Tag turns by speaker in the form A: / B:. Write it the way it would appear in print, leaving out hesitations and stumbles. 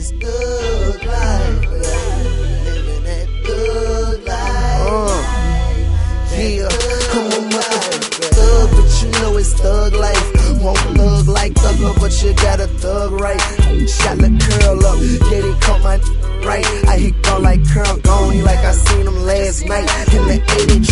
A: this thug life, living that thug life. Yeah, I'm a motherfucking thug, but you know it's thug life. Won't thug like thugger, but you got a thug right. Shot the curl up, yeah, they caught my right. I hit gone like curl gone, like I seen him last night in the 80